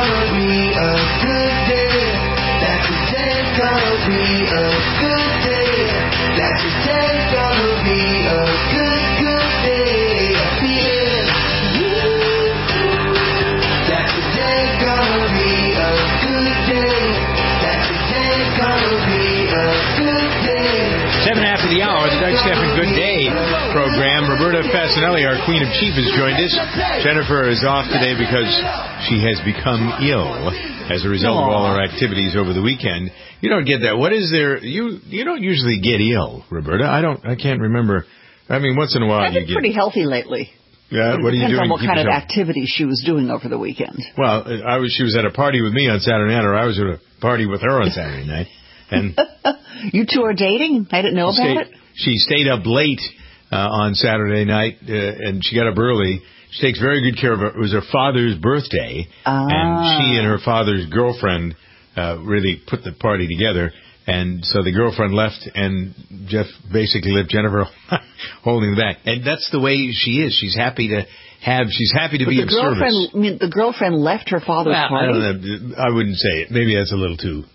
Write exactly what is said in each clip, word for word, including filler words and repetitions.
gonna be a good day. That today's gonna be a good day. That today's gonna be a good, good day. I feel that today's gonna be a good day. That today's gonna be a good day. Seven after the hour, the Doug Stephan Good Day program. Roberta Fasanelli, our Queen of Chief, has joined us. Jennifer is off today because she has become ill as a result Aww. of all her activities over the weekend. You don't get that. What is there? You you don't usually get ill, Roberta. I don't. I can't remember. I mean, once in a while I've been you get pretty healthy lately. Yeah, what are you doing? Depends on what kind of yourself? activity she was doing over the weekend. Well, I was. She was at a party with me on Saturday night, or I was at a party with her on Saturday night. And you two are dating? I didn't know about stayed, it. She stayed up late uh, on Saturday night, uh, and she got up early. She takes very good care of her. It was her father's birthday, ah. and she and her father's girlfriend uh, really put the party together. And so the girlfriend left, and Jeff basically left Jennifer holding back. And that's the way she is. She's happy to have. She's happy to but be the of girlfriend, service. I mean, the girlfriend left her father's well, party. I don't know. I wouldn't say it. Maybe that's a little too.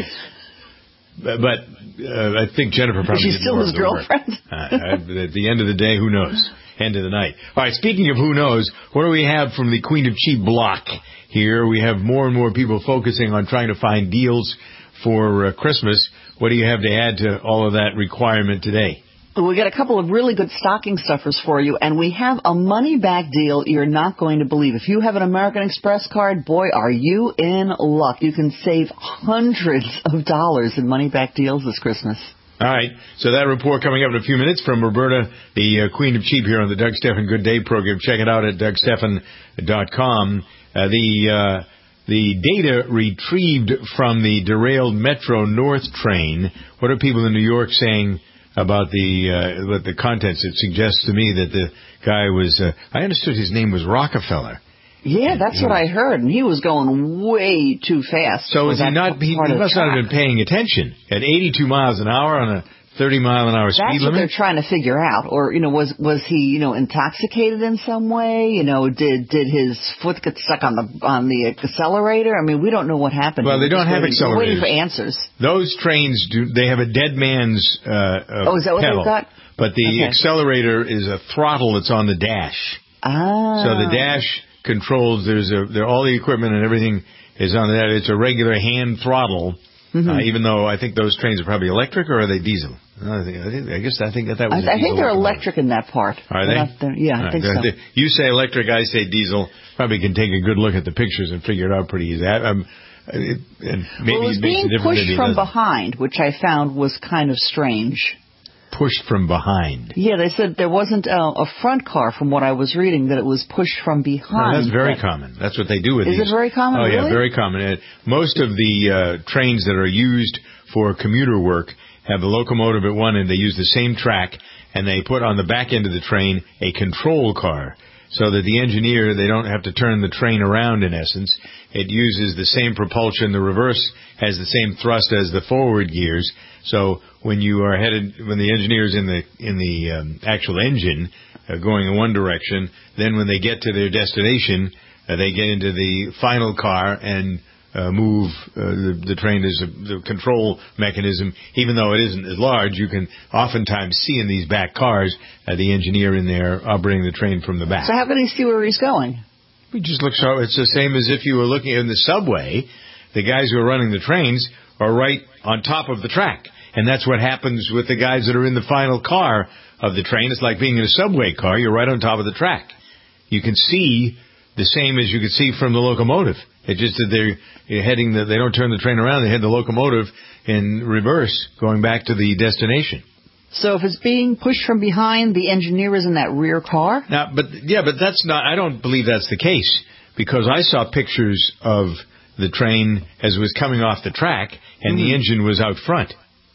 But uh, I think Jennifer probably She's did still more his of the work. girlfriend. uh, at the end of the day, who knows? End of the night. All right, speaking of who knows, what do we have from the Queen of Cheap block here? We have more and more people focusing on trying to find deals for uh, Christmas. What do you have to add to all of that requirement today? We got a couple of really good stocking stuffers for you, and we have a money-back deal you're not going to believe. If you have an American Express card, boy, are you in luck. You can save hundreds of dollars in money-back deals this Christmas. All right, so that report coming up in a few minutes from Roberta, the uh, Queen of Cheap here on the Doug Stephan Good Day program. Check it out at doug stephan dot com. Uh, the uh, the data retrieved from the derailed Metro North train. What are people in New York saying about the uh, what the contents? It suggests to me that the guy was, uh, I understood his name was Rockefeller. Yeah, that's what I heard, and he was going way too fast. So is he not, he, he must not have been paying attention. At eighty-two miles an hour on a thirty mile an hour speed limit? That's what they're trying to figure out. Or, you know, was was he, you know, intoxicated in some way? You know, did did his foot get stuck on the on the accelerator? I mean, we don't know what happened. Well, they don't have accelerators. We're waiting for answers. Those trains, do. They have a dead man's uh, uh, Oh, is that what pedal, they've got? But the okay. accelerator is a throttle that's on the dash. Ah. So the dash controls, there's a, there, all the equipment and everything is on that. It's a regular hand throttle, mm-hmm. uh, even though I think those trains are probably electric, or are they diesel? I, think, I, think, I guess I think that, that was I, a I think they're locomotive. electric in that part. Are they're they? Yeah, I right. think so. You say electric, I say diesel. Probably can take a good look at the pictures and figure it out pretty easy. Um, it, and maybe well, it was it makes being a difference pushed from behind, which I found was kind of strange. Pushed from behind. Yeah, they said there wasn't a, a front car, from what I was reading, that it was pushed from behind. No, that's very common. That's what they do with Is these. Is it very common? Oh, really? yeah, very common. Uh, most of the uh, trains that are used for commuter work have the locomotive at one end. They use the same track, and they put on the back end of the train a control car, so that the engineer, they don't have to turn the train around, in essence. It uses the same propulsion. The reverse has the same thrust as the forward gears. So when you are headed, when the engineer's in the in the um, actual engine uh, going in one direction, then when they get to their destination, uh, they get into the final car and uh, move uh, the, the train. As a, the control mechanism, even though it isn't as large, you can oftentimes see in these back cars uh, the engineer in there operating the train from the back. So how can he see where he's going? We just look so it's the same as if you were looking in the subway. The guys who are running the trains are right on top of the track. And that's what happens with the guys that are in the final car of the train. It's like being in a subway car. You're right on top of the track. You can see the same as you could see from the locomotive. It's just that they're heading the, they don't turn the train around. They head the locomotive in reverse, going back to the destination. So if it's being pushed from behind, the engineer is in that rear car? Now, but yeah, but that's not, I don't believe that's the case, because I saw pictures of the train as it was coming off the track, and mm-hmm. the engine was out front.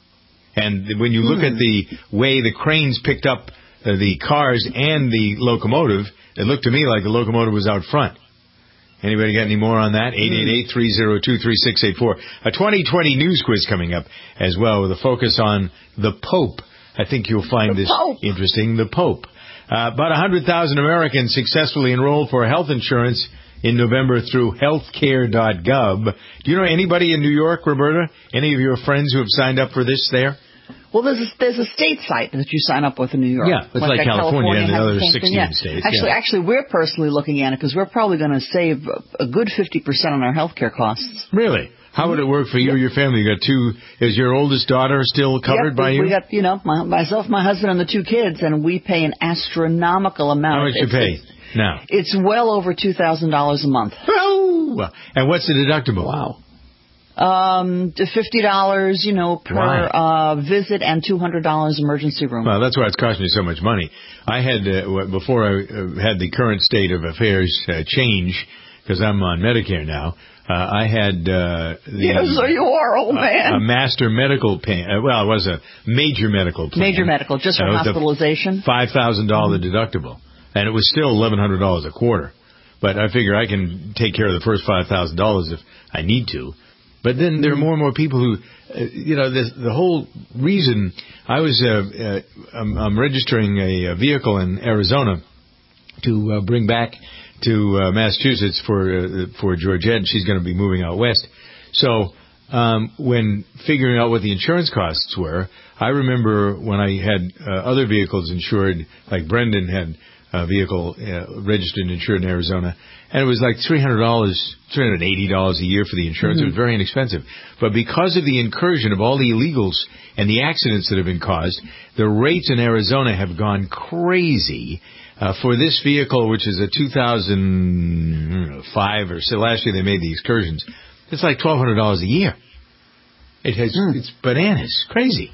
And when you look mm. at the way the cranes picked up uh, the cars and the locomotive, it looked to me like the locomotive was out front. Anybody got any more on that? eight eight eight, three oh two, three six eight four. A twenty twenty news quiz coming up as well, with a focus on the Pope. I think you'll find the this Pope. interesting. The Pope. Uh, about one hundred thousand Americans successfully enrolled for health insurance in November through healthcare dot gov. Do you know anybody in New York, Roberta? Any of your friends who have signed up for this there? Well, there's a, there's a state site that you sign up with in New York. Yeah, it's like, like California, California and the other sixteen yeah. states. Actually, yeah. actually, we're personally looking at it because we're probably going to save a good fifty percent on our health care costs. Really? How would it work for you yep. or your family? You got two. Is your oldest daughter still covered yep, by we, you? We got, you know, my, myself, my husband, and the two kids, and we pay an astronomical amount. How much it's, you pay it's, now? It's well over two thousand dollars a month. Oh! And what's the deductible? Wow. Um, fifty dollars, you know, per uh, visit, and two hundred dollars emergency room. Well, that's why it's costing me so much money. I had uh, before I uh, had the current state of affairs uh, change because I'm on Medicare now. Uh, I had uh, the, yes, so you are, old man. A, a master medical plan. Uh, well, it was a major medical plan. Major medical, just for uh, hospitalization. Five thousand dollar mm-hmm. deductible, and it was still eleven hundred dollars a quarter. But I figure I can take care of the first five thousand dollars if I need to. But then there are more and more people who, uh, you know, the, the whole reason I was, uh, uh, I'm, I'm registering a, a vehicle in Arizona to uh, bring back to uh, Massachusetts for uh, for Georgette. She's going to be moving out west. So um, when figuring out what the insurance costs were, I remember when I had uh, other vehicles insured, like Brendan had a vehicle uh, registered and insured in Arizona, and it was like three hundred dollars, three hundred eighty dollars a year for the insurance. Mm-hmm. It was very inexpensive. But because of the incursion of all the illegals and the accidents that have been caused, the rates in Arizona have gone crazy. Uh, for this vehicle, which is a two thousand five or so, last year they made the excursions, it's like twelve hundred dollars a year. It has, mm. It's bananas, crazy.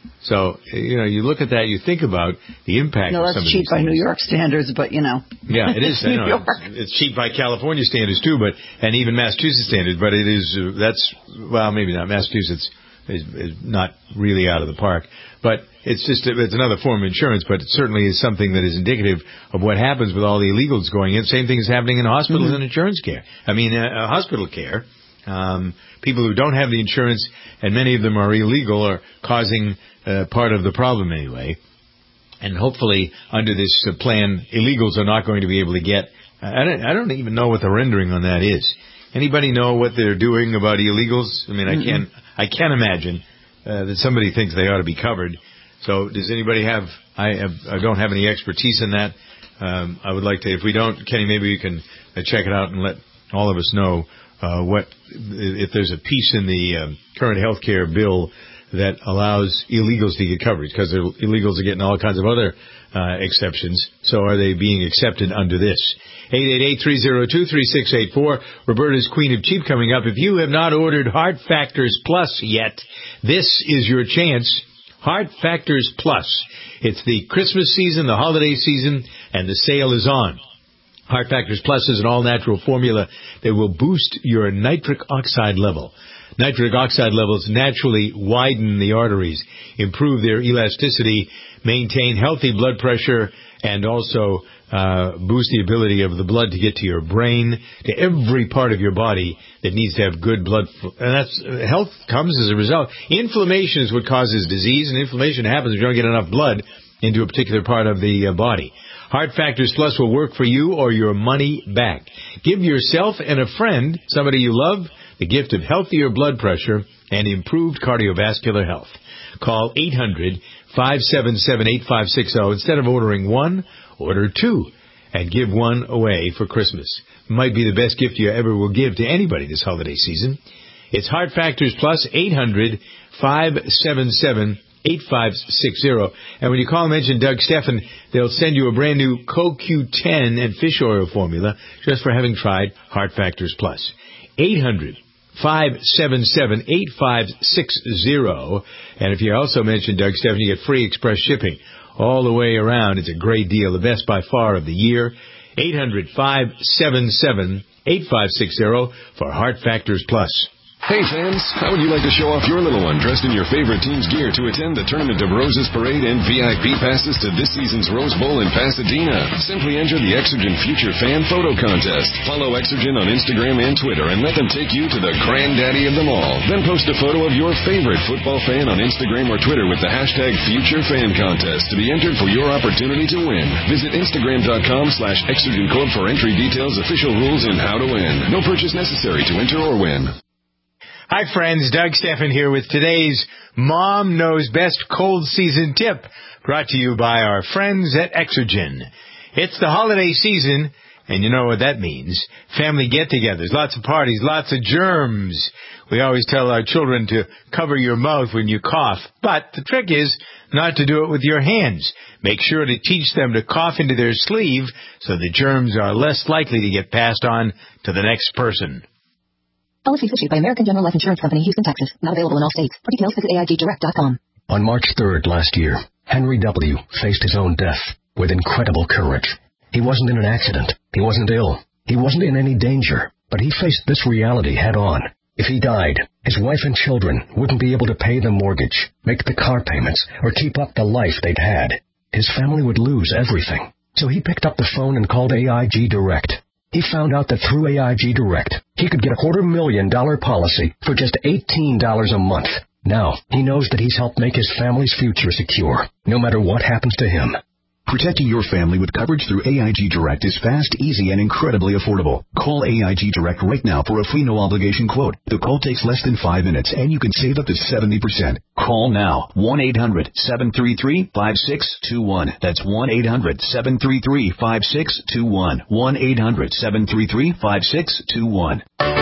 So, you know, you look at that, you think about the impact no, of some of that's cheap these by things. New York standards, but, you know. Yeah, it is. I know. New York. It's cheap by California standards, too, but and even Massachusetts standards, but it is, uh, that's, well, maybe not. Massachusetts is, is not really out of the park. But it's just, it's another form of insurance, but it certainly is something that is indicative of what happens with all the illegals going in. Same thing is happening in hospitals mm-hmm. and insurance care. I mean, uh, uh, hospital care. Um, people who don't have the insurance, and many of them are illegal, are causing uh, part of the problem anyway. And hopefully, under this uh, plan, illegals are not going to be able to get. Uh, I don't. I don't even know what the rendering on that is. Anybody know what they're doing about illegals? I mean, mm-hmm. I can't. I can't imagine uh, that somebody thinks they ought to be covered. So, does anybody have? I have, I don't have any expertise in that. Um, I would like to. If we don't, Kenny, maybe you can uh, check it out and let all of us know. Uh, what if there's a piece in the um, current health care bill that allows illegals to get coverage, because illegals are getting all kinds of other uh, exceptions. So are they being accepted under this? eight eight eight, three oh two, three six eight four. Roberta's Queen of Cheap coming up. If you have not ordered Heart Factors Plus yet, this is your chance. Heart Factors Plus. It's the Christmas season, the holiday season, and the sale is on. Heart Factors Plus is an all-natural formula that will boost your nitric oxide level. Nitric oxide levels naturally widen the arteries, improve their elasticity, maintain healthy blood pressure, and also uh, boost the ability of the blood to get to your brain, to every part of your body that needs to have good blood. And that's health comes as a result. Inflammation is what causes disease, and inflammation happens if you don't get enough blood into a particular part of the uh, body. Heart Factors Plus will work for you or your money back. Give yourself and a friend, somebody you love, the gift of healthier blood pressure and improved cardiovascular health. Call eight hundred, five seven seven, eight five six zero. Instead of ordering one, order two and give one away for Christmas. Might be the best gift you ever will give to anybody this holiday season. It's Heart Factors Plus, eight hundred, five seven seven, eight five six zero. And when you call and mention Doug Steffen, they'll send you a brand new C O Q ten and fish oil formula just for having tried Heart Factors Plus. eight hundred, five seven seven, eight five six zero. And if you also mention Doug Steffen, you get free express shipping all the way around. It's a great deal, the best by far of the year. eight hundred, five seven seven, eight five six zero for Heart Factors Plus. Hey fans, how would you like to show off your little one dressed in your favorite team's gear to attend the Tournament of Roses Parade and V I P passes to this season's Rose Bowl in Pasadena? Simply enter the Exergen Future Fan Photo Contest. Follow Exergen on Instagram and Twitter and let them take you to the granddaddy of them all. Then post a photo of your favorite football fan on Instagram or Twitter with the hashtag Future Fan Contest to be entered for your opportunity to win. Visit Instagram.com slash Exergen Corp for entry details, official rules, and how to win. No purchase necessary to enter or win. Hi, friends. Doug Steffen here with today's Mom Knows Best Cold Season Tip, brought to you by our friends at Exergen. It's the holiday season, and you know what that means. Family get-togethers, lots of parties, lots of germs. We always tell our children to cover your mouth when you cough, but the trick is not to do it with your hands. Make sure to teach them to cough into their sleeve so the germs are less likely to get passed on to the next person. Policies issued by American General Life Insurance Company, Houston, Texas. Not available in all states. For details, visit A I G direct dot com. On March third last year, Henry W. faced his own death with incredible courage. He wasn't in an accident. He wasn't ill. He wasn't in any danger. But he faced this reality head on. If he died, his wife and children wouldn't be able to pay the mortgage, make the car payments, or keep up the life they'd had. His family would lose everything. So he picked up the phone and called A I G Direct. He found out that through A I G Direct, he could get a quarter million dollar policy for just eighteen dollars a month. Now, he knows that he's helped make his family's future secure, no matter what happens to him. Protecting your family with coverage through A I G Direct is fast, easy, and incredibly affordable. Call A I G Direct right now for a free no-obligation quote. The call takes less than five minutes, and you can save up to seventy percent. Call now. one eight hundred seven three three five six two one. That's one eight hundred seven three three five six two one. one eight hundred seven three three five six two one.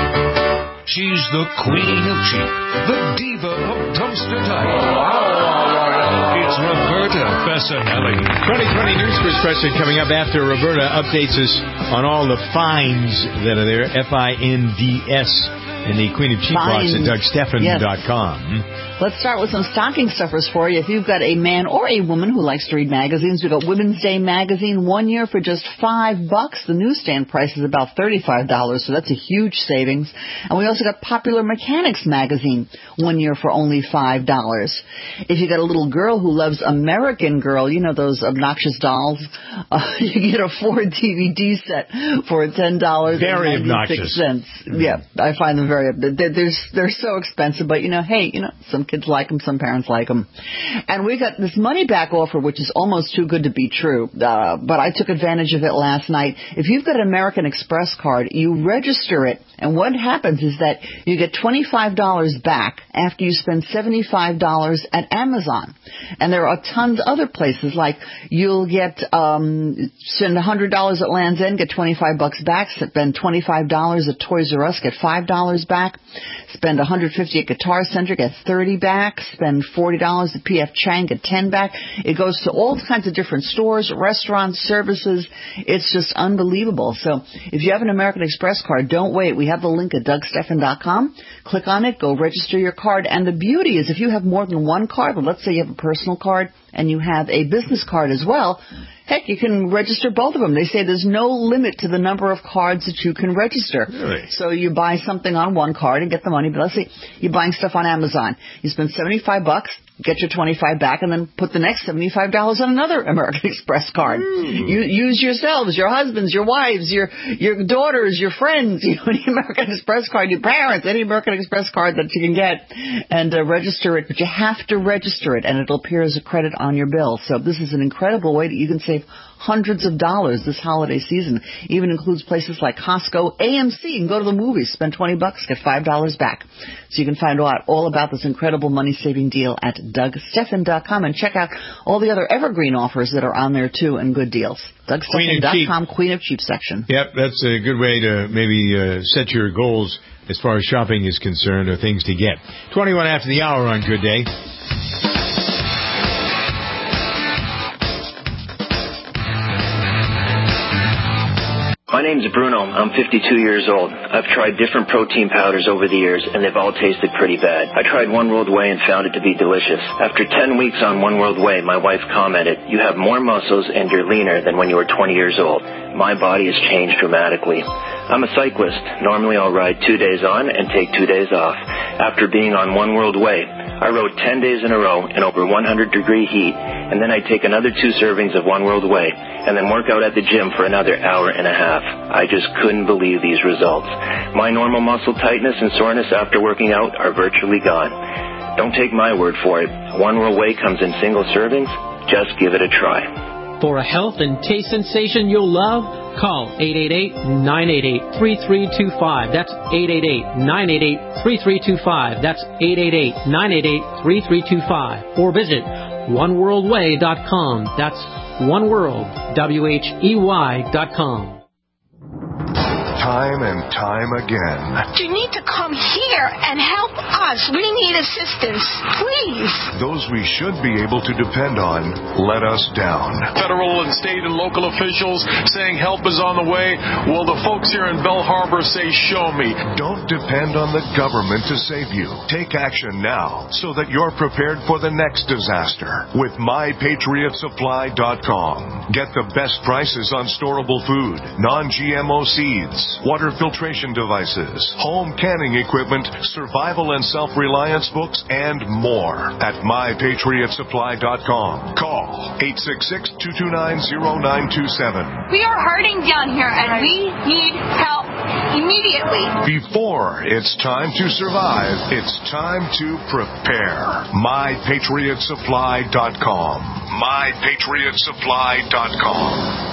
She's the queen of cheap, the diva of dumpster diving. It's Roberta Bessanelli. twenty twenty News Quiz question coming up after Roberta updates us on all the finds that are there, F I N D S, in the Queen of Cheap box at Doug Steffen dot com. Yes. Let's start with some stocking stuffers for you. If you've got a man or a woman who likes to read magazines, we've got Women's Day magazine, one year for just five bucks. The newsstand price is about thirty-five dollars, so that's a huge savings. And we also got Popular Mechanics magazine, one year for only five dollars. If you got a little girl who loves American Girl, you know those obnoxious dolls, uh, you get a Ford D V D set for ten dollars Very and ninety-six cents. obnoxious. Yeah, I find them very, they're, they're, they're so expensive, but you know, hey, you know, some kids like them, some parents like them. And we got this money back offer, which is almost too good to be true, uh, but I took advantage of it last night. If you've got an American Express card, you register it, and what happens is that you get twenty-five dollars back after you spend seventy-five dollars at Amazon. And there are tons of other places, like you'll get, um, spend one hundred dollars at Land's End, get twenty-five bucks back, spend twenty-five dollars at Toys R Us, get five dollars back, spend one hundred fifty dollars at Guitar Center, get thirty back, spend forty dollars at P F Chang, get ten back. It goes to all kinds of different stores, restaurants, services. It's just unbelievable. So if you have an American Express card, don't wait. We have the link at Doug Steffen dot com. Click on it, go register your card. And the beauty is if you have more than one card, well, let's say you have a personal card and you have a business card as well, heck, you can register both of them. They say there's no limit to the number of cards that you can register. Really? So you buy something on one card and get the money. But let's say you're buying stuff on Amazon. You spend seventy-five bucks, get your twenty-five back, and then put the next seventy-five dollars on another American Express card. Mm. You use yourselves, your husbands, your wives, your your daughters, your friends, you know, any American Express card, your parents, any American Express card that you can get, and uh, register it. But you have to register it, and it'll appear as a credit on your bill. So this is an incredible way that you can save hundreds of dollars this holiday season. Even includes places like Costco, A M C. You can go to the movies, spend twenty bucks, get five dollars back. So you can find out all about this incredible money-saving deal at Doug Steffen dot com and check out all the other evergreen offers that are on there, too, and good deals. Doug Steffen dot com, Queen of Cheap section. Yep, that's a good way to maybe uh, set your goals as far as shopping is concerned or things to get. twenty-one after the hour on Good Day. My name's Bruno. I'm fifty-two years old. I've tried different protein powders over the years, and they've all tasted pretty bad. I tried One World Whey and found it to be delicious. After ten weeks on One World Whey, my wife commented, "You have more muscles and you're leaner than when you were twenty years old." My body has changed dramatically. I'm a cyclist. Normally I'll ride two days on and take two days off. After being on One World Way, I rode ten days in a row in over one hundred degree heat, and then I'd take another two servings of One World Way, and then work out at the gym for another hour and a half. I just couldn't believe these results. My normal muscle tightness and soreness after working out are virtually gone. Don't take my word for it. One World Way comes in single servings. Just give it a try. For a health and taste sensation you'll love, call eight eight eight, nine eight eight, three three two five. That's eight eight eight, nine eight eight, three three two five. That's eight eight eight, nine eight eight, three three two five. Or visit one world way dot com. That's oneworld, W H E Y dot com. Time and time again. You need to come here and help us. We need assistance, please. Those we should be able to depend on let us down. Federal and state and local officials saying help is on the way. Well, the folks here in Bell Harbor say, show me. Don't depend on the government to save you. Take action now so that you're prepared for the next disaster with my patriot supply dot com. Get the best prices on storable food, non G M O seeds, water filtration devices, home canning equipment, survival and self-reliance books, and more at my patriot supply dot com. Call eight six six, two two nine, zero nine two seven. We are hurting down here, and we need help immediately. Before it's time to survive, it's time to prepare. my patriot supply dot com. my patriot supply dot com.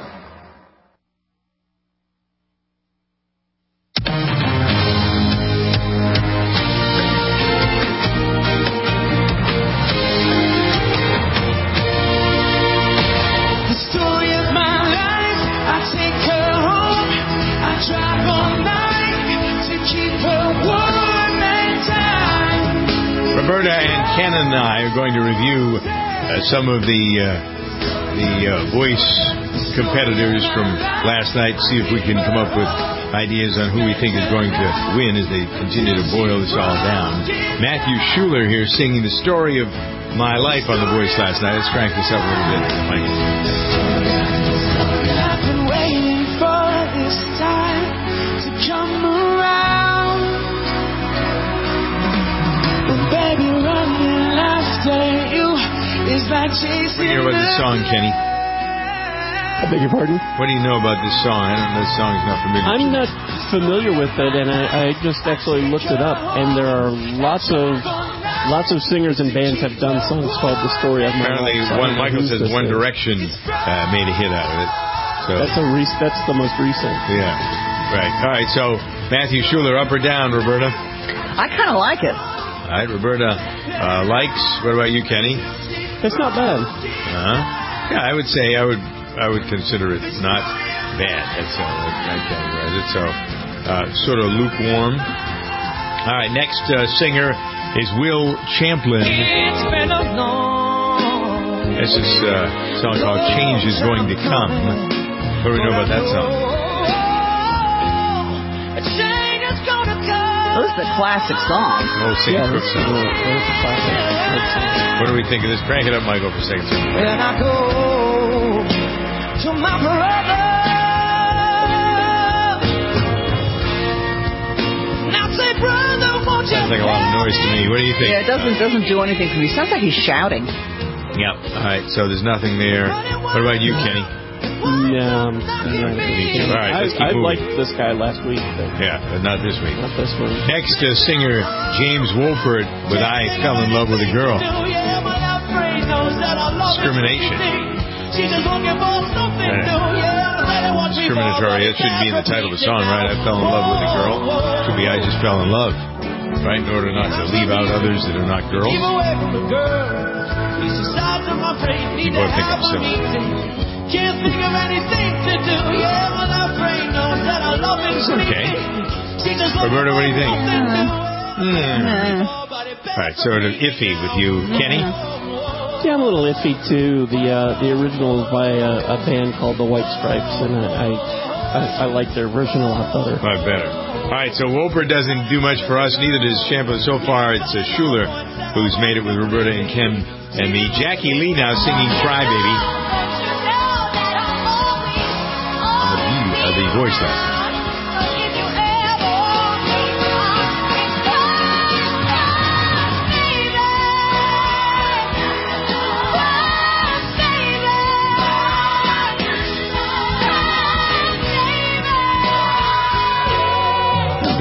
Roberta and Ken and I are going to review uh, some of the uh, the uh, voice competitors from last night, see if we can come up with ideas on who we think is going to win as they continue to boil this all down. Matthew Schuler here singing the story of my life on The Voice last night. Let's crank this up a little bit, Mike. I've been waiting for this time to come around. Baby, running after you is like chasing. What do you know about this song, Kenny? I beg your pardon? What do you know about this song? I don't know. This song is not familiar. I'm not familiar with it, and I, I just actually looked it up, and there are lots of lots of singers and bands have done songs called "The Story of My Life." Apparently, So one Michael says One is. Direction uh, made a hit out of it. So That's a re- that's the most recent. yeah, right. All right. So Matthew Schuler, up or down, Roberta? I kind of like it. All right, Roberta uh, likes. What about you, Kenny? It's not bad. Uh-huh. Yeah, I would say I would I would consider it not bad. That's how I categorize it. So uh, sort of lukewarm. All right, next uh, singer is Will Champlin. It's been a long. This is uh, a song called "Change Is Going to Come." What do we know about that song? Change is gonna come. This is a classic song. Oh, sing Yeah, it, that's, song. uh, that's a classic. What do we think of this? Crank it up, Michael, for a second. When I go to my brother, now say, brother, won't you? Sounds like a lot of noise to me. What do you think? Yeah, it doesn't doesn't do anything for me. Sounds like he's shouting. Yeah. All right. So there's nothing there. What about you, Kenny? Yeah. um, yeah. All right. Let's keep I, I moving. liked this guy last week, but Yeah, but not this week. not this one. Next, uh, singer James Wolford with "I Fell in Love with a Girl." Discrimination. Discriminatory. That shouldn't be in the title of the song, right? I fell in love with a girl. Should be I just fell in love, right? In order not to leave out others that are not girls. You both think I'm silly. Can't think of anything to do. Yeah, but our brain knows that I love him. It's okay. Roberta, what do you think? Hmm. All right, sort of iffy with you, Kenny. Yeah, I'm a little iffy too. The uh, the original is by a, a band called the White Stripes, and I I, I, I like their version a lot better. A lot better. All right, so Wolford doesn't do much for us. Neither does Champlin. So far, it's uh, Schuler who's made it with Roberta and Ken and me. Jackie Lee now singing "Cry Baby" on the View, uh, the Voice last night.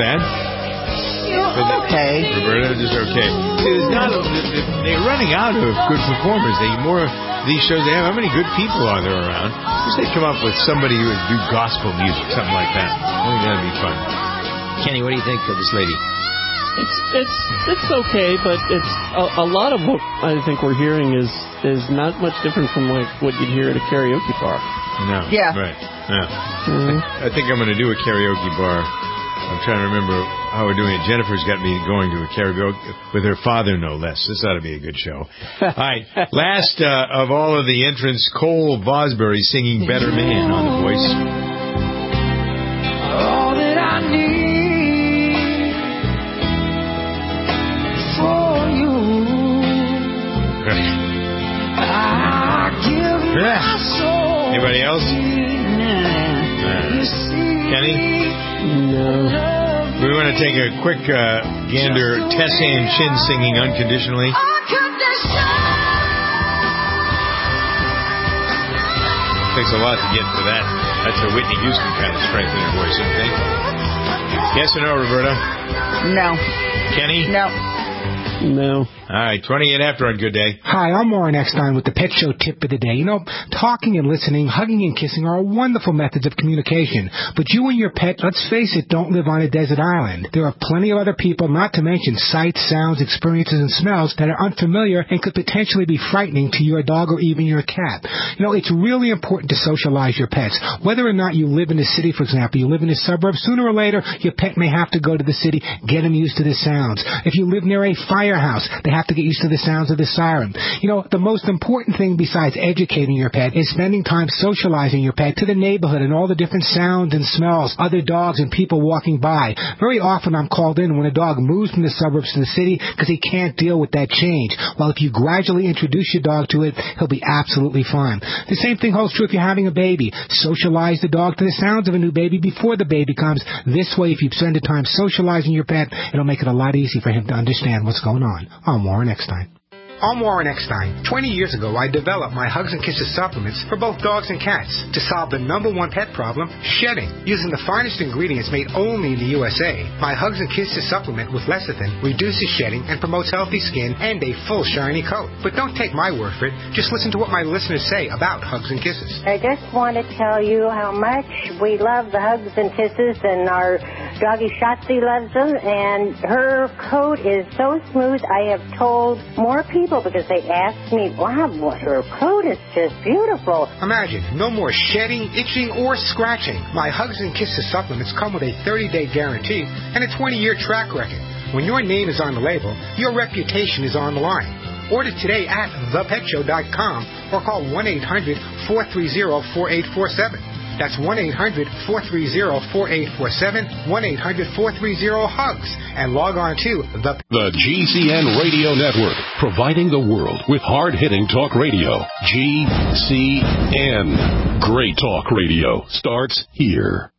bad? Okay. Roberta, just okay. See, there's not a, they're running out of good performers. They more these shows they have. How many good people are there around? Wish they'd come up with somebody who would do gospel music, something like that. I think that'd be fun. Kenny, what do you think of this lady? It's it's it's okay, but it's a, a lot of what I think we're hearing is is not much different from like what you'd hear at a karaoke bar. No. Yeah. Right. Yeah. Mm-hmm. I, I think I'm going to do a karaoke bar. I'm trying to remember how we're doing it. Jennifer's got me going to a karaoke with her father, no less. This ought to be a good show. All right. Last uh, of all of the entrants, Cole Vosbury singing Better Man on The Voice. All that I need for you. I give my soul. Anybody else? Nah. Uh, Kenny? No. We want to take a quick uh, gander. Tessa and Chin singing Unconditionally. Takes a lot to get to that. That's a Whitney Houston kind of strength in her voice, don't you think? Yes or no, Roberta? No. Kenny? No. No. All right, twenty-eight after on Good Day. Hi, I'm Warren Eckstein with the Pet Show Tip of the Day. You know, talking and listening, hugging and kissing are wonderful methods of communication. But you and your pet, let's face it, don't live on a desert island. There are plenty of other people, not to mention sights, sounds, experiences, and smells that are unfamiliar and could potentially be frightening to your dog or even your cat. You know, it's really important to socialize your pets. Whether or not you live in the city, for example, you live in the suburbs, sooner or later, your pet may have to go to the city, get them used to the sounds. If you live near a firehouse, they have to get used to the sounds of the siren. You know, the most important thing besides educating your pet is spending time socializing your pet to the neighborhood and all the different sounds and smells, other dogs and people walking by. Very often I'm called in when a dog moves from the suburbs to the city because he can't deal with that change. Well, if you gradually introduce your dog to it, he'll be absolutely fine. The same thing holds true if you're having a baby. Socialize the dog to the sounds of a new baby before the baby comes. This way, if you spend the time socializing your pet, it'll make it a lot easier for him to understand what's going on. I'm Warren Eckstein. I'm Warren Eckstein. Twenty years ago, I developed my Hugs and Kisses supplements for both dogs and cats to solve the number one pet problem, shedding. Using the finest ingredients made only in the U S A, my Hugs and Kisses supplement with lecithin reduces shedding and promotes healthy skin and a full shiny coat. But don't take my word for it. Just listen to what my listeners say about Hugs and Kisses. I just want to tell you how much we love the Hugs and Kisses, and our doggy Shotzi loves them, and her coat is so smooth. I have told more people because they ask me, wow, her coat is just beautiful. Imagine, no more shedding, itching, or scratching. My Hugs and Kisses supplements come with a thirty-day guarantee and a twenty-year track record. When your name is on the label, your reputation is on the line. Order today at the pet show dot com or call one eight hundred four three zero four eight four seven. That's one eight hundred four three zero four eight four seven, one eight hundred four three zero HUGS, and log on to the... The G C N Radio Network, providing the world with hard-hitting talk radio. G C N. Great talk radio starts here.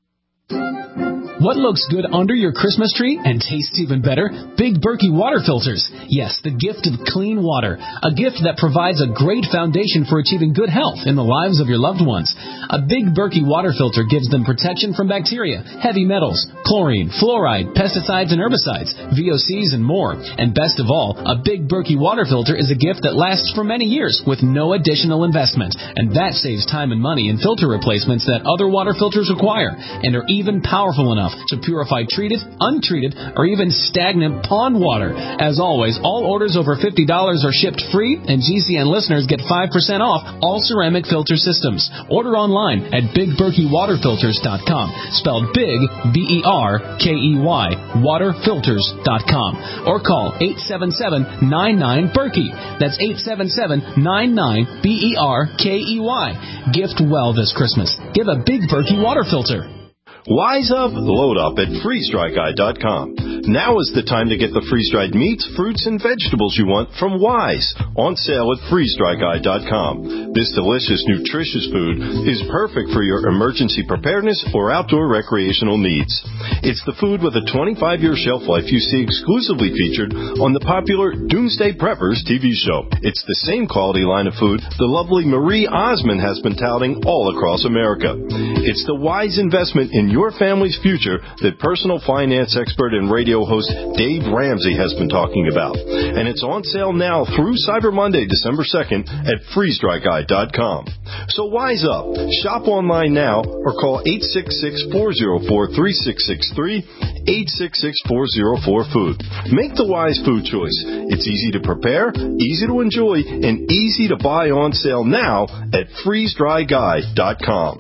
What looks good under your Christmas tree and tastes even better? Big Berkey water filters. Yes, the gift of clean water. A gift that provides a great foundation for achieving good health in the lives of your loved ones. A Big Berkey water filter gives them protection from bacteria, heavy metals, chlorine, fluoride, pesticides and herbicides, V O Cs and more. And best of all, a Big Berkey water filter is a gift that lasts for many years with no additional investment. And that saves time and money in filter replacements that other water filters require and are even powerful enough to purify treated, untreated, or even stagnant pond water. As always, all orders over fifty dollars are shipped free, and G C N listeners get five percent off all ceramic filter systems. Order online at big berkey water filters dot com, spelled big, B E R K E Y, water filters dot com, or call eight seven seven nine nine Berkey. That's eight seven seven nine nine B E R K E Y. Gift well this Christmas. Give a Big Berkey water filter. Wise up, load up at free strike eye dot com. Now is the time to get the freeze-dried meats, fruits, and vegetables you want from Wise, on sale at freeze dry guy dot com. This delicious, nutritious food is perfect for your emergency preparedness or outdoor recreational needs. It's the food with a twenty-five year shelf life you see exclusively featured on the popular Doomsday Preppers T V show. It's the same quality line of food the lovely Marie Osmond has been touting all across America. It's the wise investment in your family's future that personal finance expert and radio host Dave Ramsey has been talking about. And it's on sale now through Cyber Monday, December second at freeze dry guy dot com. So wise up. Shop online now or call eight six six, four oh four, three six six three, eight six six, four oh four, food. Make the wise food choice. It's easy to prepare, easy to enjoy, and easy to buy on sale now at freeze dry guy dot com.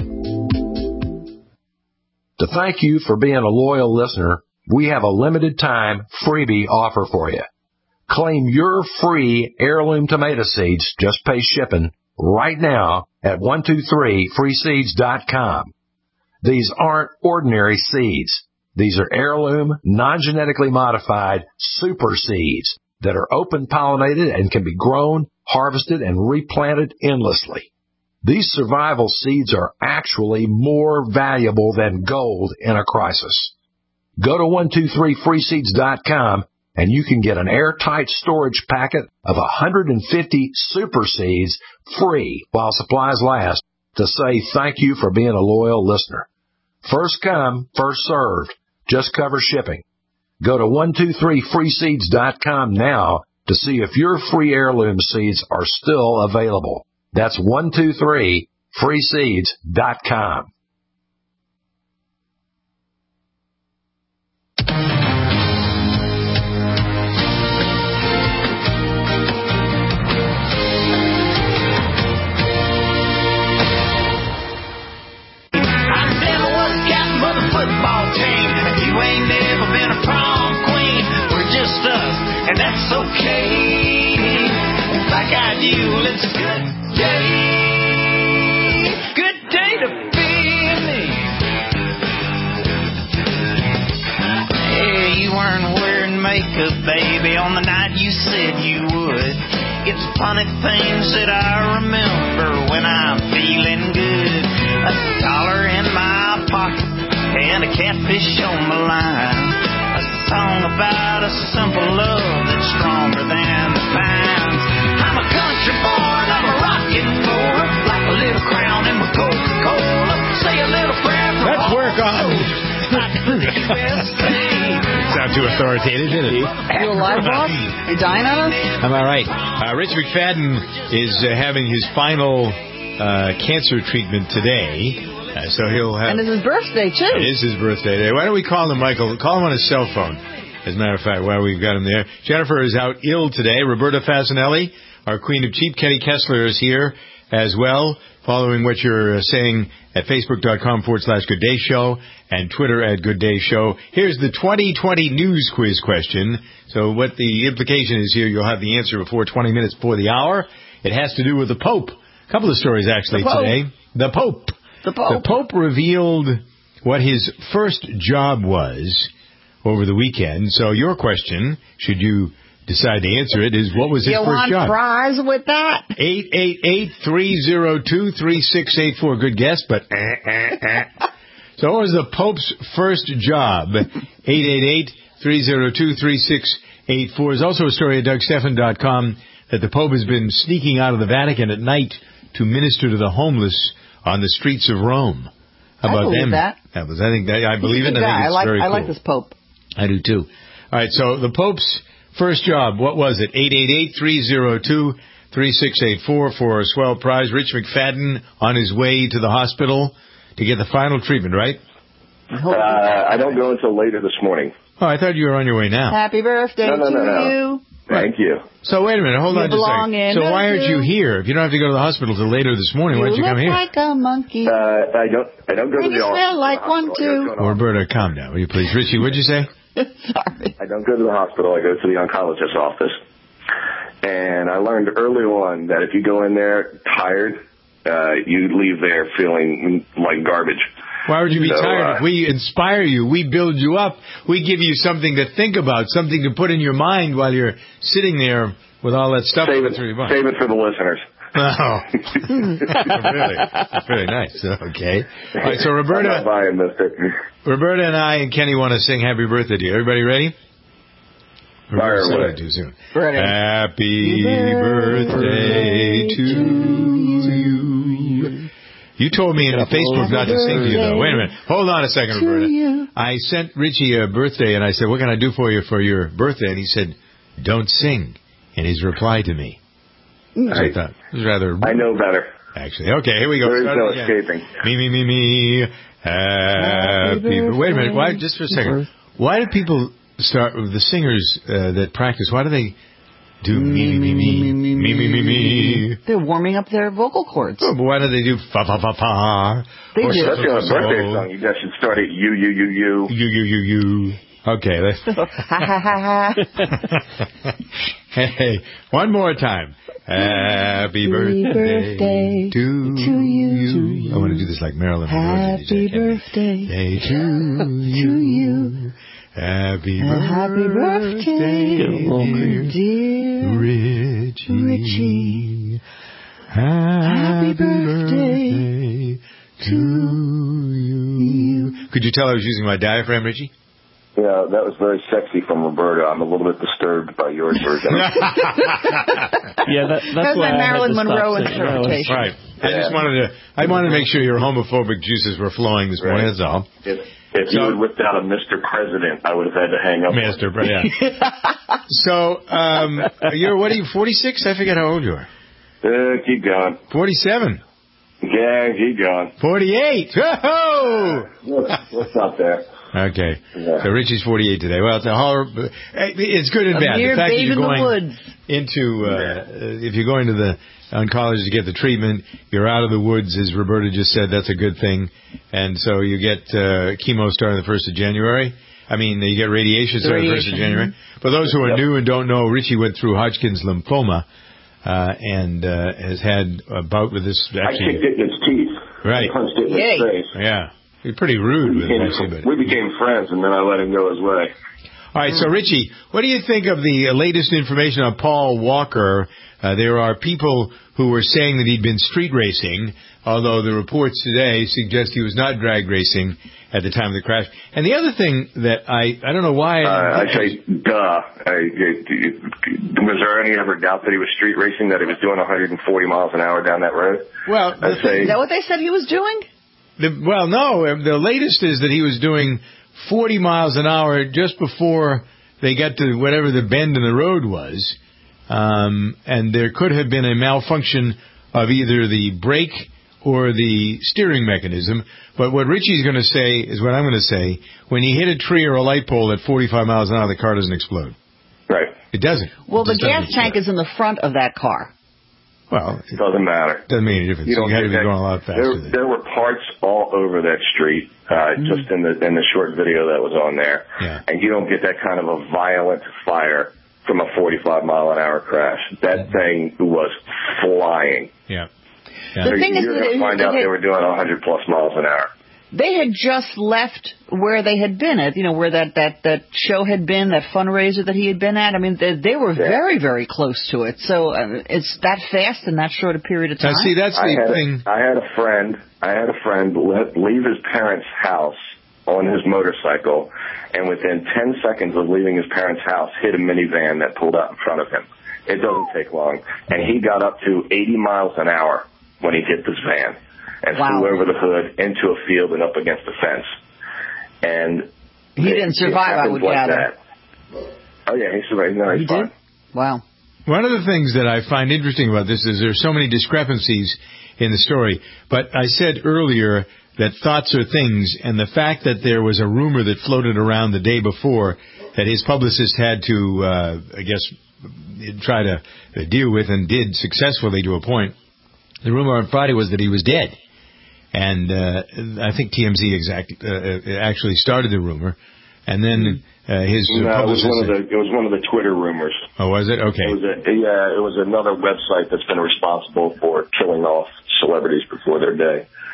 To thank you for being a loyal listener, we have a limited time freebie offer for you. Claim your free heirloom tomato seeds, just pay shipping, right now at one two three free seeds dot com. These aren't ordinary seeds. These are heirloom, non-genetically modified super seeds that are open-pollinated and can be grown, harvested, and replanted endlessly. These survival seeds are actually more valuable than gold in a crisis. Go to one two three free seeds dot com and you can get an airtight storage packet of one hundred fifty super seeds free while supplies last to say thank you for being a loyal listener. First come, first served. Just cover shipping. Go to one two three free seeds dot com now to see if your free heirloom seeds are still available. That's one two three free seeds dot com. Football team, and you ain't never been a prom queen. We're just us, and that's okay. Black-eyed you, it's a good day. Good day to be me. Hey, you weren't wearing makeup, baby, on the night you said you would. It's funny things that I remember when I'm feeling good. A dollar in my pocket and a catfish on my line. A song about a simple love that's stronger than the pines. I'm a country boy, I'm a rockin' boy, like a little crown in my Coca-Cola. Say a little prayer for Let's all work on it. Sound too authoritative, didn't it? You alive, boss? You dying on us? I'm all right. Uh, Rich McFadden is uh, having his final uh, cancer treatment today. Uh, so he'll have. And it's his birthday, too. It is his birthday today. Why don't we call him, Michael? Call him on his cell phone, as a matter of fact, while we've got him there. Jennifer is out ill today. Roberta Fasanelli, our Queen of Cheap. Kenny Kessler is here as well, following what you're uh, saying at Facebook.com forward slash Good Day Show and Twitter at Good Day Show. Here's the twenty twenty news quiz question. So what the implication is here, you'll have the answer before twenty minutes before the hour. It has to do with the Pope. A couple of stories, actually, the today. The Pope. The Pope. The Pope revealed what his first job was over the weekend. So your question, should you decide to answer it, is what was his you first want job? fries with that? eight eight eight, three oh two, three six eight four. Good guess, but eh, eh, eh. So what was the Pope's first job? eight eight eight, three oh two, three six eight four. There's also a story at Doug Stephan dot com that the Pope has been sneaking out of the Vatican at night to minister to the homeless on the streets of Rome. How about I believe them? that. That was, I think that, I believe it. I think I it's like, very I cool. like this Pope. I do too. All right, so the Pope's first job, what was it? eight eight eight, three oh two, three six eight four for a swell prize. Rich McFadden on his way to the hospital to get the final treatment, right? Uh, I don't go until later this morning. Oh, I thought you were on your way now. Happy birthday No, no, to no, no. you. Thank you. So wait a minute, hold You on just a belong second. in So the why aren't you zoo. here? If you don't have to go to the hospital till later this morning, why don't you look come here? like a monkey. Uh, I don't. I don't go to and the you smell hospital. like one, too. Roberta, calm down, will you please? Richie, what'd you say? Sorry. I don't go to the hospital. I go to the oncologist's office. And I learned early on that if you go in there tired, uh, you leave there feeling like garbage. Why would you be So, tired? uh, If we inspire you, we build you up, we give you something to think about, something to put in your mind while you're sitting there with all that stuff Save going it, through your mind. save it for the listeners. Oh, really? Very nice. Okay. All right, so Roberta, I'm not buying this. Roberta and I and Kenny want to sing happy birthday to you. Everybody ready? Fire Roberta said away. it too soon. Ready. Happy birthday to you. You told me in the Facebook not to sing to you, though. Wait a minute. Hold on a second, Roberta. I sent Richie a birthday, and I said, what can I do for you for your birthday? And he said, don't sing, in his reply to me. So I, I thought it was rather... I know better. Actually. Okay, here we go. There is Start no again. escaping. Me, me, me, me. Happy... Wait a minute. Why? Just for a second. Why do people start with the singers uh, that practice? Why do they do me, me, me, me, me, me, me, me, me? They're warming up their vocal cords. Oh, but why do they do fa, fa, fa, fa? They Or do. so, Especially on a so, birthday so. song, you guys should start at you, you, you, you. You, you, you, you. Okay, let's... Hey, one more time. Happy birthday, birthday to, to you. you. I want to do this like Marilyn Monroe. Happy birthday Day to you. Happy Happy birthday, birthday, dear Richie. Richie. Happy birthday to you. Could you tell I was using my diaphragm, Richie? Yeah, that was very sexy from Roberta. I'm a little bit disturbed by your version. Yeah, that, that's That's why my I Marilyn had to Monroe stop singing. That was- interpretation. Right. I just wanted to. I wanted to make sure your homophobic juices were flowing this morning. That's all. If, if you So- had whipped out a Mister President, I would have had to hang up. Mister Pre- yeah. So, um, you're what are you? forty-six? I forget how old you are. Uh, keep going. forty-seven. Yeah, keep going. forty-eight. Whoa! What's, what's up there? Okay. Yeah. So Richie's forty-eight today. Well, it's a horror. It's good and A bad. mere The fact that babe you're in the going woods. into, uh, if you're going to the oncologist to get the treatment, you're out of the woods, as Roberta just said. That's a good thing. And so you get uh, chemo starting the first of January. I mean, you get radiation starting the first of January. For those who are Yep. new and don't know, Richie went through Hodgkin's lymphoma uh, and uh, has had a bout with this. I Actually, kicked it in its teeth. Right. I punched it in Yay. its face. yeah. You're pretty rude with it, actually, but. We became friends, and then I let him go his way. All right, so Richie, what do you think of the latest information on Paul Walker? Uh, there are people who were saying that he'd been street racing, although the reports today suggest he was not drag racing at the time of the crash. And the other thing that I, I don't know why... Uh, I say, duh. I, I, was there any ever doubt that he was street racing, that he was doing one hundred forty miles an hour down that road? Well, I'd say, Is that what they said he was doing? The, well, no. The latest is that he was doing forty miles an hour just before they got to whatever the bend in the road was. Um, and there could have been a malfunction of either the brake or the steering mechanism. But what Richie's going to say is what I'm going to say. When you hit a tree or a light pole at forty-five miles an hour, the car doesn't explode. right. It doesn't. Well, It the just gas doesn't tank explode. is in the front of that car. Well, it Doesn't matter. doesn't make any difference. You, You don't got to get be that- going a lot faster. There, than- there were parts all over that street, uh, Mm-hmm. just in the in the short video that was on there. Yeah. And you don't get that kind of a violent fire from a forty-five mile an hour crash. That thing was flying. Yeah. The So thing is you're that going it- to find it out had- they were doing one hundred plus miles an hour. They had just left where they had been at, you know, where that, that, that show had been, that fundraiser that he had been at. I mean, they, they were Yeah. very, very close to it. So uh, it's that fast in that short a period of time. Now, see, that's I the had, thing. I had a friend. I had a friend le- leave his parents' house on his motorcycle, and within ten seconds of leaving his parents' house, hit a minivan that pulled out in front of him. It doesn't take long, and he got up to eighty miles an hour when he hit this van and Wow. flew over the hood into a field and up against a fence. And He it- didn't it survive, I happens would like gather. that. Oh yeah, he survived. No, he's He fine. did? Wow. One of the things that I find interesting about this is there's so many discrepancies in the story. But I said earlier that thoughts are things, and the fact that there was a rumor that floated around the day before that his publicist had to, uh, I guess, try to deal with and did successfully to a point. The rumor on Friday was that he was dead. And uh, I think T M Z exact, uh, actually started the rumor. And then uh, his No, it was publicist... one of the it was one of the Twitter rumors. Oh, was it? Okay. It was a, yeah, it was another website that's been responsible for killing off celebrities before their day.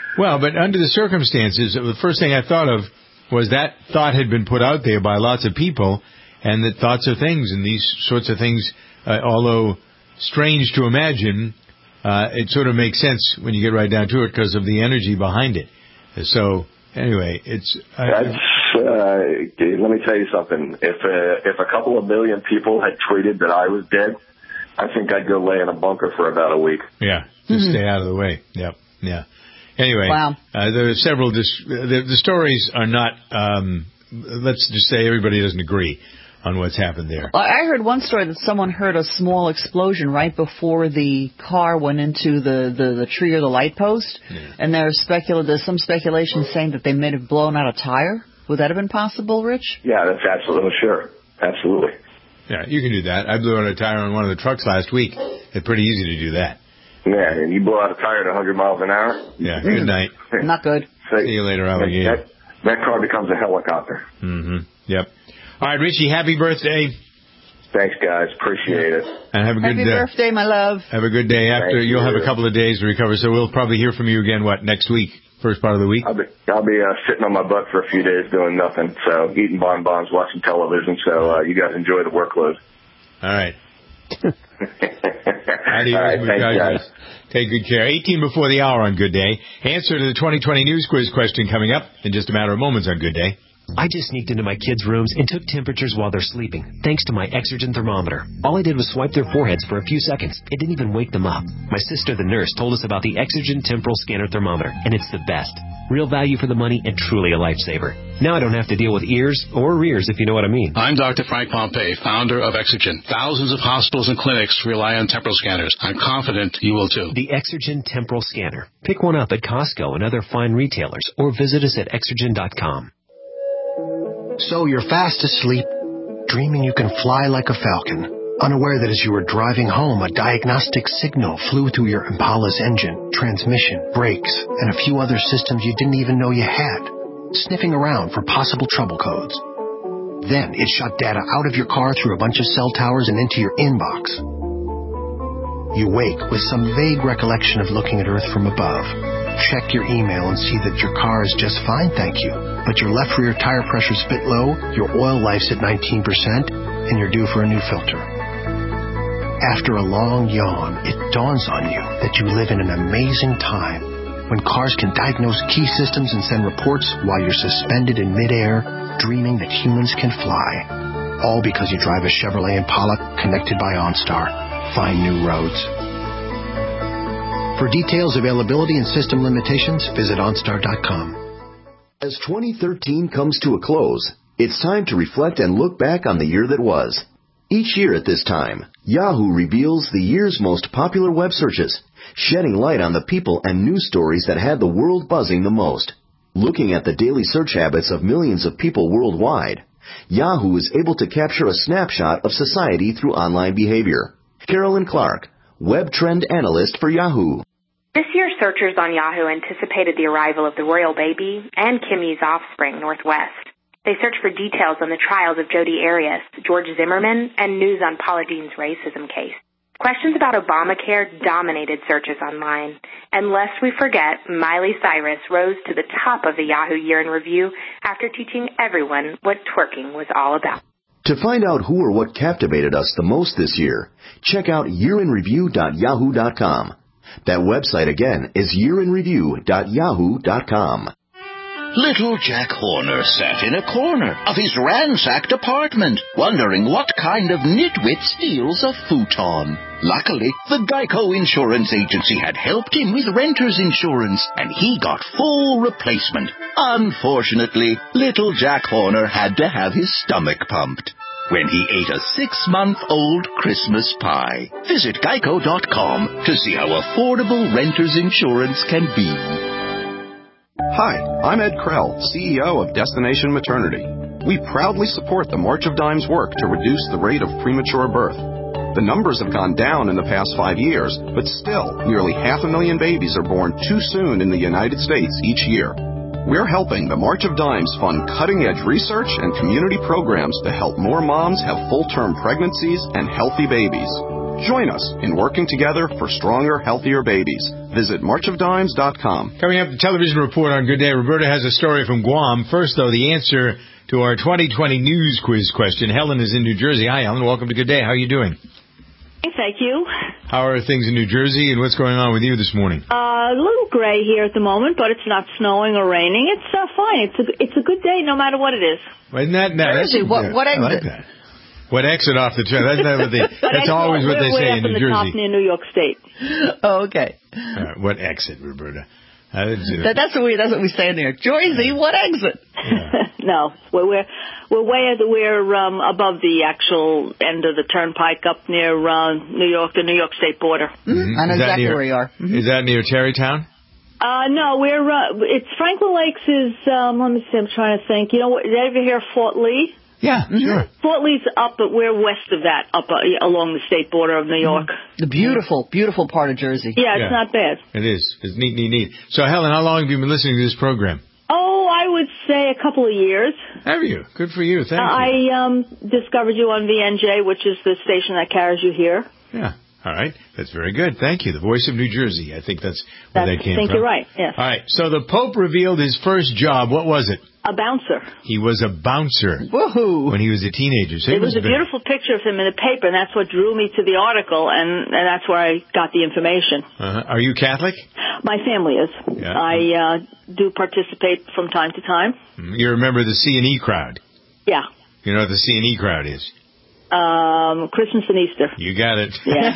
Well, but under the circumstances, the first thing I thought of was that thought had been put out there by lots of people, and that thoughts are things, and these sorts of things, uh, although strange to imagine, uh, it sort of makes sense when you get right down to it because of the energy behind it. So, anyway, it's... Uh, That's, uh, let me tell you something. If uh, if a couple of million people had tweeted that I was dead, I think I'd go lay in a bunker for about a week. Yeah, just mm-hmm. stay out of the way. Yep, yeah. Anyway, wow. uh, there are several... Dis- the, the stories are not... Um, let's just say everybody doesn't agree on what's happened there. I heard one story that someone heard a small explosion right before the car went into the, the, the tree or the light post, yeah. and there's, specula- there's some speculation saying that they may have blown out a tire. Would that have been possible, Rich? Yeah, that's absolutely sure. Absolutely. Yeah, you can do that. I blew out a tire on one of the trucks last week. It's pretty easy to do that. Yeah, and you blow out a tire at one hundred miles an hour? Yeah, good night. Not good. See you later, Alligator. That, that car becomes a helicopter. Mm-hmm. Yep. All right, Richie, happy birthday. Thanks, guys. Appreciate it. And have a good day. day. Happy birthday, my love. Have a good day. After Thank You'll you. have a couple of days to recover, so we'll probably hear from you again, what, next week? First part of the week? I'll be, I'll be uh, sitting on my butt for a few days doing nothing, so eating bonbons, watching television, so uh, you guys enjoy the workload. All right. All right, thanks, guys. Take good care. eighteen before the hour on Good Day. Answer to the twenty twenty News Quiz question coming up in just a matter of moments on Good Day. I just sneaked into my kids' rooms and took temperatures while they're sleeping, thanks to my Exergen thermometer. All I did was swipe their foreheads for a few seconds. It didn't even wake them up. My sister, the nurse, told us about the Exergen Temporal Scanner Thermometer, and it's the best. Real value for the money and truly a lifesaver. Now I don't have to deal with ears or rears, if you know what I mean. I'm Doctor Frank Pompey, founder of Exergen. Thousands of hospitals and clinics rely on temporal scanners. I'm confident you will too. The Exergen Temporal Scanner. Pick one up at Costco and other fine retailers, or visit us at exergen dot com. So you're fast asleep, dreaming you can fly like a falcon, unaware that as you were driving home, a diagnostic signal flew through your Impala's engine, transmission, brakes, and a few other systems you didn't even know you had, sniffing around for possible trouble codes. Then it shot data out of your car through a bunch of cell towers and into your inbox. You wake with some vague recollection of looking at Earth from above. Check your email and see that your car is just fine, thank you. But your left rear tire pressure's a bit low, your oil life's at nineteen percent, and you're due for a new filter. After a long yawn, it dawns on you that you live in an amazing time when cars can diagnose key systems and send reports while you're suspended in midair, dreaming that humans can fly. All because you drive a Chevrolet Impala connected by OnStar. Find new roads. For details, availability, and system limitations, visit OnStar dot com. As twenty thirteen comes to a close, it's time to reflect and look back on the year that was. Each year at this time, Yahoo reveals the year's most popular web searches, shedding light on the people and news stories that had the world buzzing the most. Looking at the daily search habits of millions of people worldwide, Yahoo is able to capture a snapshot of society through online behavior. Carolyn Clark, web trend analyst for Yahoo. This year, searchers on Yahoo anticipated the arrival of the royal baby and Kimmy's offspring, Northwest. They searched for details on the trials of Jodi Arias, George Zimmerman, and news on Paula Deen's racism case. Questions about Obamacare dominated searches online. And lest we forget, Miley Cyrus rose to the top of the Yahoo Year in Review after teaching everyone what twerking was all about. To find out who or what captivated us the most this year, check out year in review dot yahoo dot com. That website again is year in review dot yahoo dot com. Little Jack Horner sat in a corner of his ransacked apartment, wondering what kind of nitwit steals a futon. Luckily, the Geico Insurance Agency had helped him with renter's insurance, and he got full replacement. Unfortunately, little Jack Horner had to have his stomach pumped when he ate a six-month-old Christmas pie. Visit geico dot com to see how affordable renter's insurance can be. Hi, I'm Ed Krell, C E O of Destination Maternity. We proudly support the March of Dimes work to reduce the rate of premature birth. The numbers have gone down in the past five years, but still, nearly half a million babies are born too soon in the United States each year. We're helping the March of Dimes fund cutting-edge research and community programs to help more moms have full-term pregnancies and healthy babies. Join us in working together for stronger, healthier babies. Visit march of dimes dot com. Coming up, the television report on Good Day. Roberta has a story from Guam. First, though, the answer to our twenty twenty news quiz question. Helen is in New Jersey. Hi, Helen. Welcome to Good Day. How are you doing? Hey, thank you. How are things in New Jersey, and what's going on with you this morning? Uh, a little gray here at the moment, but it's not snowing or raining. It's uh, fine. It's a it's a good day no matter what it is. Well, isn't that, that Jersey, that's, what- what I exit? like that. What exit off the train? That's, not what they, that's always what they We're say way in up New in the top Jersey. near New York State. Oh, okay. Uh, what exit, Roberta? Uh, that's, uh, That, that's what we that's what we say in there. Jersey, what exit? No, we're we're we're way at the, we're um, above the actual end of the turnpike up near uh, New York, the New York State border. Mm-hmm. I know Is that exactly near- where you are. Is that near Terrytown? Uh, no, we're uh, it's Franklin Lakes is. Um, let me see. I'm trying to think. You know, what, did you ever hear Fort Lee? Yeah, sure. Fort Lee's up, but we're west of that, up uh, along the state border of New York. The beautiful, beautiful part of Jersey. Yeah, it's not bad. It is. It's neat, neat, neat. So, Helen, how long have you been listening to this program? Oh, I would say a couple of years. Have you? Good for you. Thank Uh, you. I um, discovered you on V N J, which is the station that carries you here. Yeah. All right. That's very good. Thank you. The voice of New Jersey. I think that's where That's, that came I think from. you're right, yes. All right. So the Pope revealed his first job. What was it? A bouncer. He was a bouncer. Woohoo! When he was a teenager. So he It was must a have been- beautiful picture of him in the paper, and that's what drew me to the article, and, and that's where I got the information. Uh-huh. Are you Catholic? My family is. Yeah. I uh, do participate from time to time. You remember the C and E crowd? Yeah. You know what the C and E crowd is? Um, Christmas and Easter. You got it. Yeah.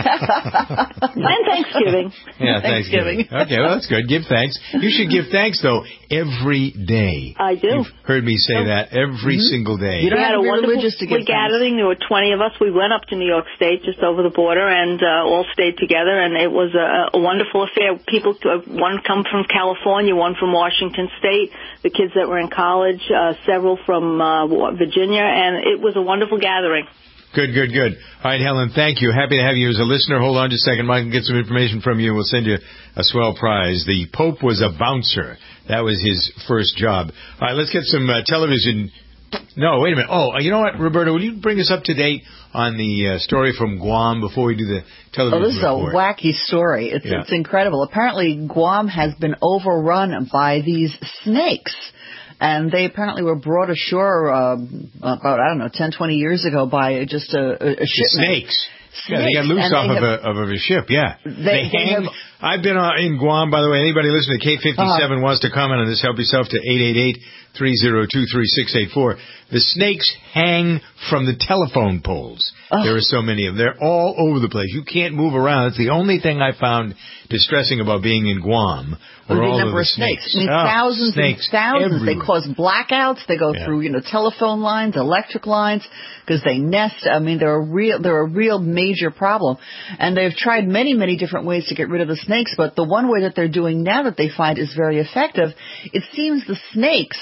And Thanksgiving. Yeah, Thanksgiving. Okay, well, that's good. Give thanks. You should give thanks, though, every day. I do. You've heard me say that every Mhm. single day. we had a wonderful religious to give gathering. There were twenty of us. We went up to New York State, just over the border, and uh, all stayed together. And it was a, a wonderful affair. People, uh, one come from California, one from Washington State. The kids that were in college, uh, several from uh, Virginia, and it was a wonderful gathering. Good, good, good. All right, Helen, thank you. Happy to have you as a listener. Hold on just a second. Mike can get some information from you. We'll send you a swell prize. The Pope was a bouncer. That was his first job. All right, let's get some uh, television. No, wait a minute. Oh, you know what, Roberta? Will you bring us up to date on the uh, story from Guam before we do the television Oh, this is report? a wacky story. It's, Yeah. it's incredible. Apparently, Guam has been overrun by these snakes. And they apparently were brought ashore uh, about, I don't know, ten, twenty years ago by just a, a, a shipment. Snakes. Yeah, they got Snakes. loose And off they of, have- a, of a ship, yeah. They- They, they hang. have- I've been uh, in Guam, by the way. Anybody listening to K fifty-seven Uh-huh. wants to comment on this, help yourself to eight eight eight, three oh two, three six eight four. The snakes hang from the telephone poles. There are so many of them. They're all over the place. You can't move around. It's the only thing I found distressing about being in Guam. With were the all number of of the snakes. I mean, Oh, thousands snakes and thousands. They everywhere. cause blackouts. They go Yeah. through, you know, telephone lines, electric lines, because they nest. I mean, they're a real, they're a real major problem. And they've tried many, many different ways to get rid of the snakes. But the one way that they're doing now that they find is very effective. It seems the snakes,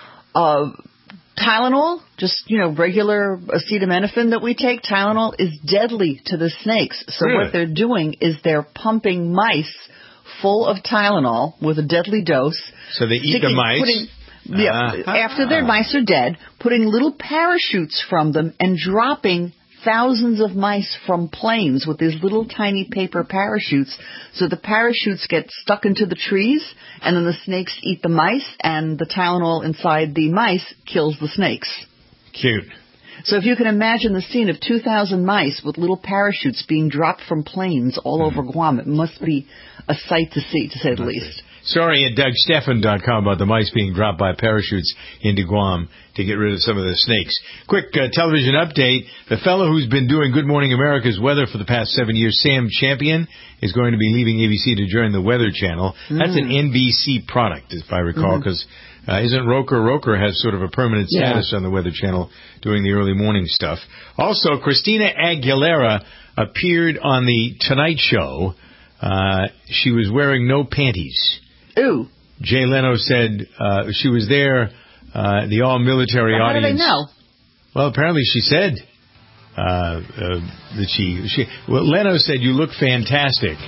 uh, Tylenol, just, you know, regular acetaminophen that we take, Tylenol is deadly to the snakes. So Really? what they're doing is they're pumping mice full of Tylenol with a deadly dose. So they eat the sticking- mice? putting- yeah, Ah. after their mice are dead, putting little parachutes from them and dropping thousands of mice from planes with these little tiny paper parachutes. So the parachutes get stuck into the trees, and then the snakes eat the mice, and the Tylenol inside the mice kills the snakes. Cute. So if you can imagine the scene of two thousand mice with little parachutes being dropped from planes all over Guam, it must be a sight to see, to say the least. Sorry at Doug Steffen dot com about the mice being dropped by parachutes into Guam to get rid of some of the snakes. Quick uh, television update. The fellow who's been doing Good Morning America's weather for the past seven years, Sam Champion, is going to be leaving A B C to join the Weather Channel. That's an N B C product, if I recall, Mhm. because uh, isn't Roker? Roker has sort of a permanent Yeah. status on the Weather Channel doing the early morning stuff. Also, Christina Aguilera appeared on the Tonight Show. Uh, she was wearing no panties. Ooh. Jay Leno said uh, she was there, uh, the all-military How do audience. they know? Well, apparently she said uh, uh, that she, she... Well, Leno said, you look fantastic.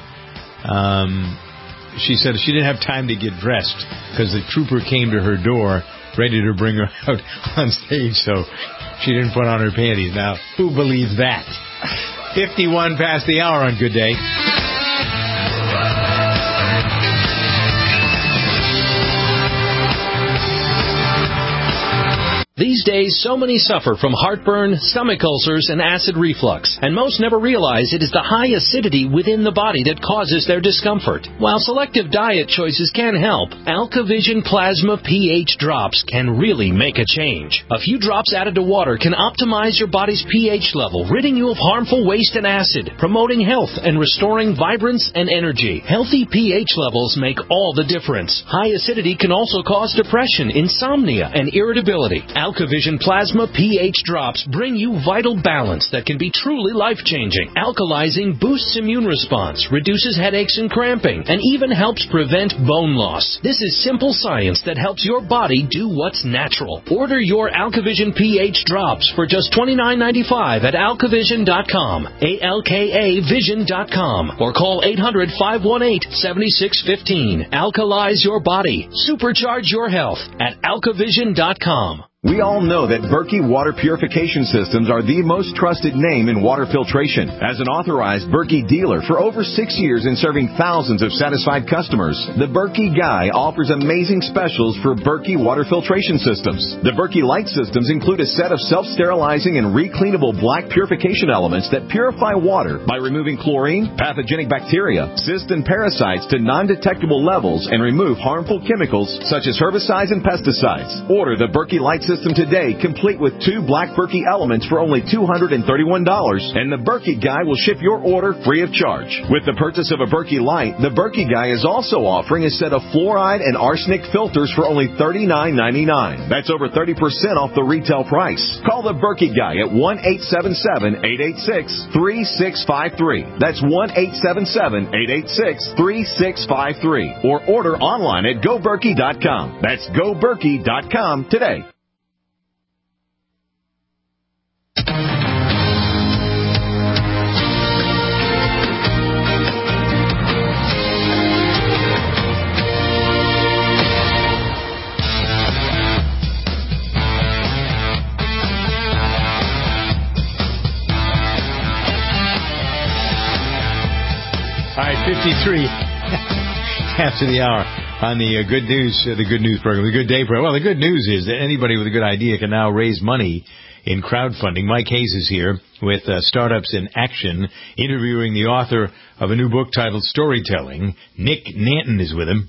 Um, she said she didn't have time to get dressed because the trooper came to her door ready to bring her out on stage, so she didn't put on her panties. Now, who believes that? fifty-one past the hour on Good Day. These days, so many suffer from heartburn, stomach ulcers, and acid reflux, and most never realize it is the high acidity within the body that causes their discomfort. While selective diet choices can help, AlkaVision Plasma pH drops can really make a change. A few drops added to water can optimize your body's pH level, ridding you of harmful waste and acid, promoting health and restoring vibrance and energy. Healthy pH levels make all the difference. High acidity can also cause depression, insomnia, and irritability. AlkaVision Plasma pH drops bring you vital balance that can be truly life-changing. Alkalizing boosts immune response, reduces headaches and cramping, and even helps prevent bone loss. This is simple science that helps your body do what's natural. Order your AlkaVision pH drops for just twenty-nine ninety-five at alkavision dot com, A L K A vision dot com, or call eight hundred, five one eight, seven six one five. Alkalize your body. Supercharge your health at alkavision dot com. We all know that Berkey Water Purification Systems are the most trusted name in water filtration. As an authorized Berkey dealer for over six years and serving thousands of satisfied customers, the Berkey Guy offers amazing specials for Berkey Water Filtration Systems. The Berkey Light Systems include a set of self-sterilizing and recleanable black purification elements that purify water by removing chlorine, pathogenic bacteria, cysts, and parasites to non-detectable levels and remove harmful chemicals such as herbicides and pesticides. Order the Berkey Light System today, complete with two black Berkey elements for only two hundred thirty-one dollars, and the Berkey Guy will ship your order free of charge. With the purchase of a Berkey Light, the Berkey Guy is also offering a set of fluoride and arsenic filters for only thirty-nine ninety-nine. That's over thirty percent off the retail price. Call the Berkey Guy at one eight seven seven, eight eight six, three six five three. That's one eight seven seven, eight eight six, three six five three. Or order online at go berkey dot com. That's go berkey dot com today. All right, fifty-three after the hour on the uh, good news, uh, the good news program, the good day program. Well, the good news is that anybody with a good idea can now raise money in crowdfunding. Mike Hayes is here with uh, Startups in Action, interviewing the author of a new book titled Storytelling. Nick Nanton is with him.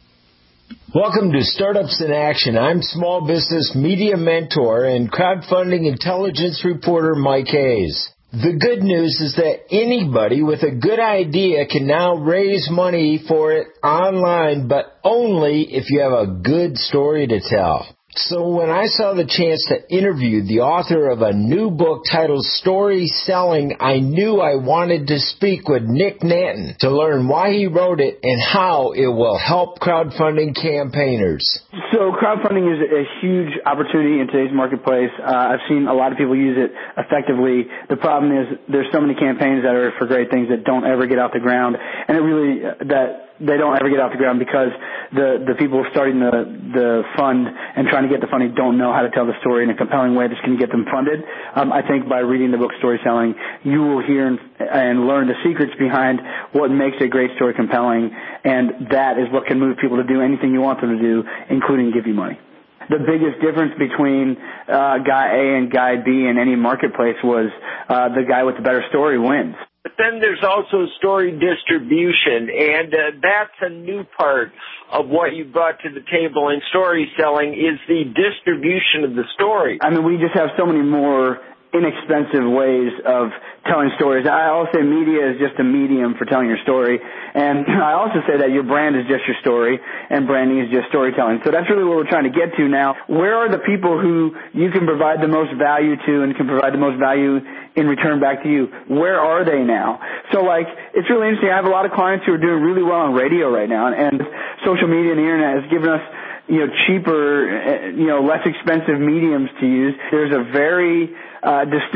Welcome to Startups in Action. I'm small business media mentor and crowdfunding intelligence reporter Mike Hayes. The good news is that anybody with a good idea can now raise money for it online, but only if you have a good story to tell. So when I saw the chance to interview the author of a new book titled Story Selling, I knew I wanted to speak with Nick Nanton to learn why he wrote it and how it will help crowdfunding campaigners. So crowdfunding is a huge opportunity in today's marketplace. Uh, I've seen a lot of people use it effectively. The problem is there's so many campaigns that are for great things that don't ever get off the ground, and it really that they don't ever get off the ground because the the people starting the the fund and trying to get the funding don't know how to tell the story in a compelling way that's going to get them funded. Um, I think by reading the book Storytelling, you will hear and, and learn the secrets behind what makes a great story compelling, and that is what can move people to do anything you want them to do, including give you money. The biggest difference between uh, guy A and guy B in any marketplace was uh, the guy with the better story wins. But then there's also story distribution, and uh, that's a new part of what you brought to the table in story selling is the distribution of the story. I mean, we just have so many more inexpensive ways of telling stories. I also say media is just a medium for telling your story, and I also say that your brand is just your story, and branding is just storytelling. So that's really what we're trying to get to now. Where are the people who you can provide the most value to and can provide the most value in return back to you? Where are they now? So, like, it's really interesting. I have a lot of clients who are doing really well on radio right now, and social media and the internet has given us, you know, cheaper, you know, less expensive mediums to use. There's a very uh, distinct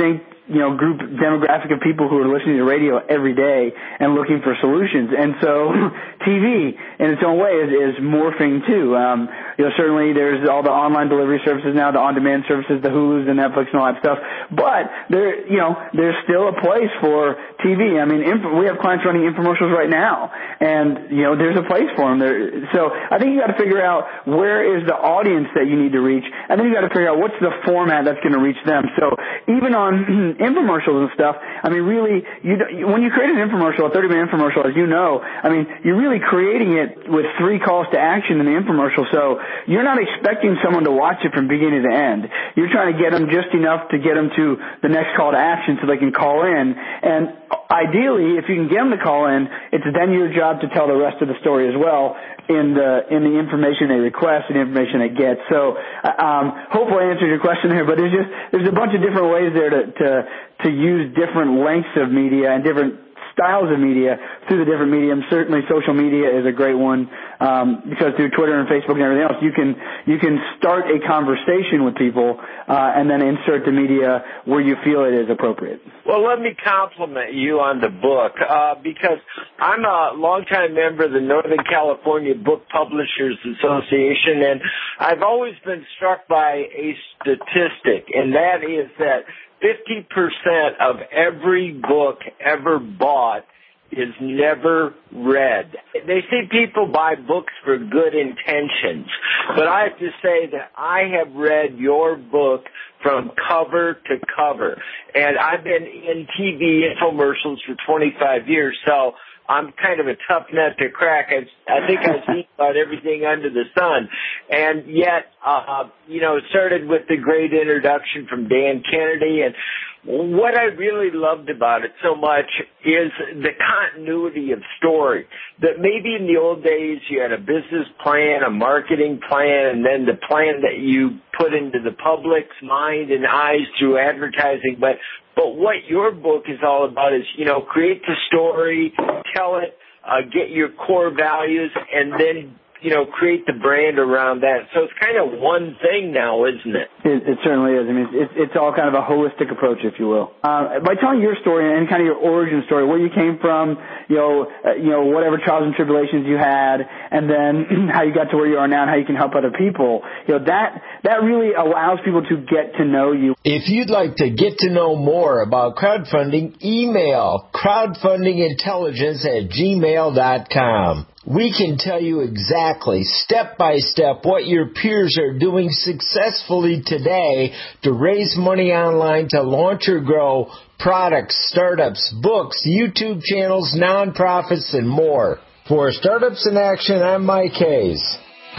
you know, group demographic of people who are listening to radio every day and looking for solutions. And so T V in its own way is, is morphing too. Um, you know, certainly there's all the online delivery services now, the on-demand services, the Hulus, the Netflix and all that stuff. But there, you know, there's still a place for T V. I mean, inf- we have clients running infomercials right now, and, you know, there's a place for them there. So I think you got to figure out where is the audience that you need to reach, and then you got to figure out what's the format that's going to reach them. So even on infomercials and stuff, I mean, really, you, when you create an infomercial, a thirty-minute infomercial, as you know, I mean, you're really creating it with three calls to action in the infomercial. So you're not expecting someone to watch it from beginning to end. You're trying to get them just enough to get them to the next call to action so they can call in. And ideally, if you can get them to call in, it's then your job to tell the rest of the story as well in the in the information they request and the information they get. So um, hopefully I answered your question here, but there's just there's a bunch of different ways there to to, to use different lengths of media and different styles of media through the different mediums. Certainly social media is a great one, um, because through Twitter and Facebook and everything else, you can you can start a conversation with people uh, and then insert the media where you feel it is appropriate. Well, let me compliment you on the book, uh, because I'm a longtime member of the Northern California Book Publishers Association, and I've always been struck by a statistic, and that is that fifty percent of every book ever bought is never read. They say people buy books for good intentions, but I have to say that I have read your book from cover to cover, and I've been in T V infomercials for twenty-five years, so I'm kind of a tough nut to crack. I, I think I've seen about everything under the sun. And yet, uh, you know, it started with the great introduction from Dan Kennedy. And what I really loved about it so much is the continuity of story. That maybe in the old days you had a business plan, a marketing plan, and then the plan that you put into the public's mind and eyes through advertising. But But what your book is all about is, you know, create the story, tell it, uh, get your core values, and then, you know, create the brand around that. So it's kind of one thing now, isn't it? It, it certainly is. I mean, it's, it's all kind of a holistic approach, if you will. Uh, by telling your story and kind of your origin story, where you came from, you know, uh, you know, whatever trials and tribulations you had, and then how you got to where you are now and how you can help other people, you know, that, that really allows people to get to know you. If you'd like to get to know more about crowdfunding, email crowdfundingintelligence at gmail dot com. We can tell you exactly, step by step, what your peers are doing successfully today to raise money online to launch or grow products, startups, books, YouTube channels, nonprofits, and more. For Startups in Action, I'm Mike Hayes.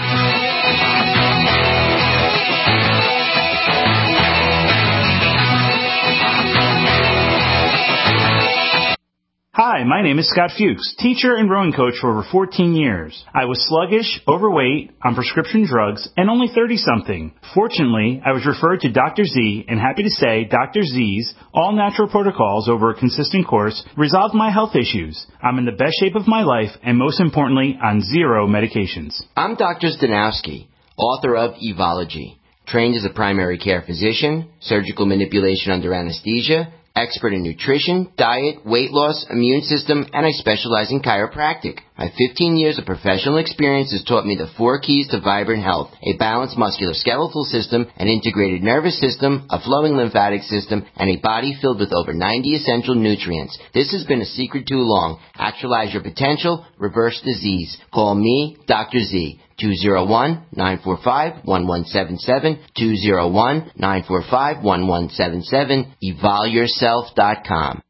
Hi, my name is Scott Fuchs, teacher and rowing coach for over fourteen years. I was sluggish, overweight, on prescription drugs, and only thirty-something. Fortunately, I was referred to Doctor Z, and happy to say Doctor Z's all-natural protocols over a consistent course resolved my health issues. I'm in the best shape of my life, and most importantly, on zero medications. I'm Doctor Stanowski, author of Evology, trained as a primary care physician, surgical manipulation under anesthesia, expert in nutrition, diet, weight loss, immune system, and I specialize in chiropractic. My fifteen years of professional experience has taught me the four keys to vibrant health: a balanced musculoskeletal system, an integrated nervous system, a flowing lymphatic system, and a body filled with over ninety essential nutrients. This has been a secret too long. Actualize your potential, reverse disease. Call me, Doctor Z. two oh one, nine four five, one one seven seven, two oh one, nine four five, one one seven seven, evol yourself dot com.